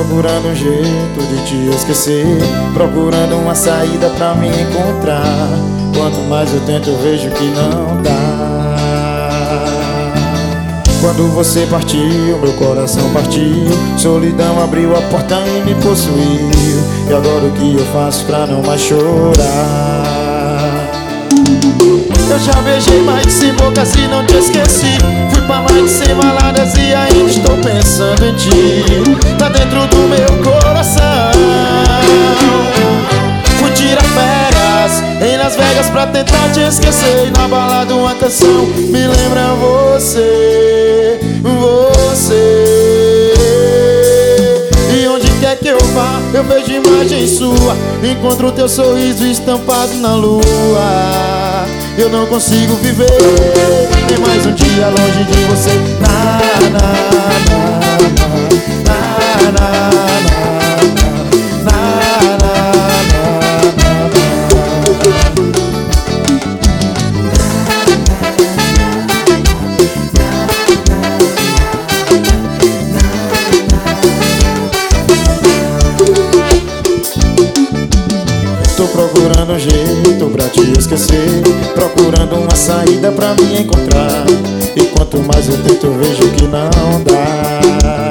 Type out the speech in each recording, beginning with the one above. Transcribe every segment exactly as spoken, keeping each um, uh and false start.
procurando um jeito de te esquecer, procurando uma saída pra me encontrar. Quanto mais eu tento eu vejo que não dá. Quando você partiu, meu coração partiu, solidão abriu a porta e me possuiu. E agora o que eu faço pra não mais chorar? Eu já beijei mais de cem bocas e não te esqueci. Fui pra mais de cem baladas e ainda estou pensando em ti. Tá dentro do meu coração. Fui tirar férias em Las Vegas pra tentar te esquecer. E na balada uma canção me lembra você, você. E onde quer que eu vá, eu vejo imagem sua. Encontro teu sorriso estampado na lua. Eu não consigo viver nem mais um dia longe de você. Na, na, na, na, na, na, na, na, tô procurando um jeito pra te esquecer, procurando uma saída pra me encontrar. E quanto mais eu tento eu vejo que não dá.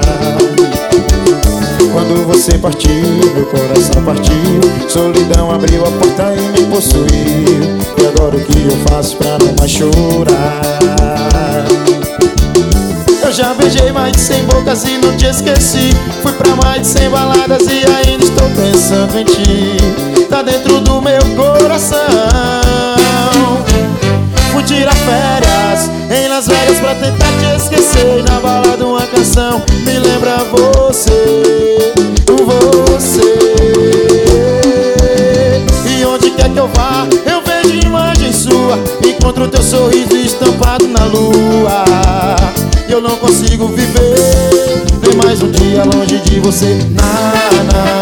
Quando você partiu, meu coração partiu, solidão abriu a porta e me possuiu. E agora o que eu faço pra não mais chorar? Eu já beijei mais de cem bocas e não te esqueci. Fui pra mais de cem baladas e ainda estou pensando em ti. Tá dentro do meu coração. Fui tirar férias em Las Vegas pra tentar te esquecer. E na balada uma canção me lembra você, você. E onde quer que eu vá, eu vejo imagem sua. Encontro teu sorriso estampado na lua. E eu não consigo viver nem mais um dia longe de você. Na, na.